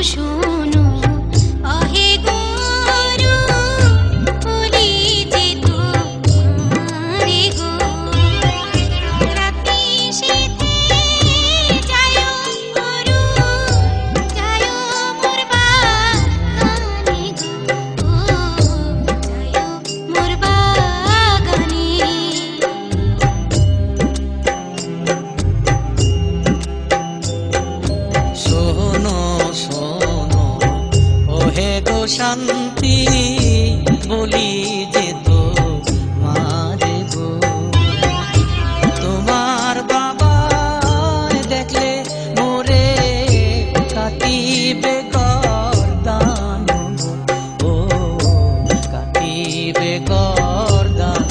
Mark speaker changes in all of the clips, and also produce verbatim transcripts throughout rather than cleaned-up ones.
Speaker 1: শোনো আহে গরু বলি যে তোমারে গো রাতি শীতে যায় গরু যায় মোর বাগানে গো যায় মোর বাগানে
Speaker 2: শোনো শোনো ওহে গো শান্তি বলি যে তো মারে গো তোমার বাবা দেখলে মোরে কাটিবে গর্দান ও কাটিবে গর্দান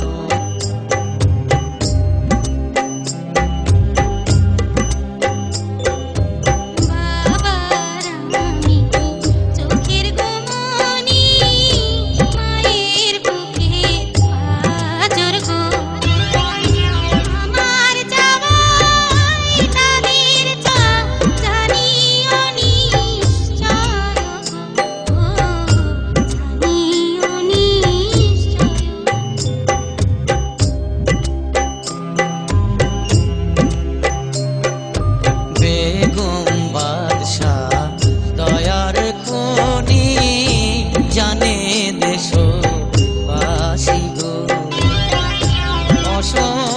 Speaker 1: বাবার আমি চোখের গোমনি মায়ের বুকে আজর গো আমার যাওয়াই তাদের চা জানিও নিশ্চয় গো জানিও নিশ্চয়
Speaker 2: বেগম বাদশাহ দয়ার খনি জানে দেশবাসী গো অসম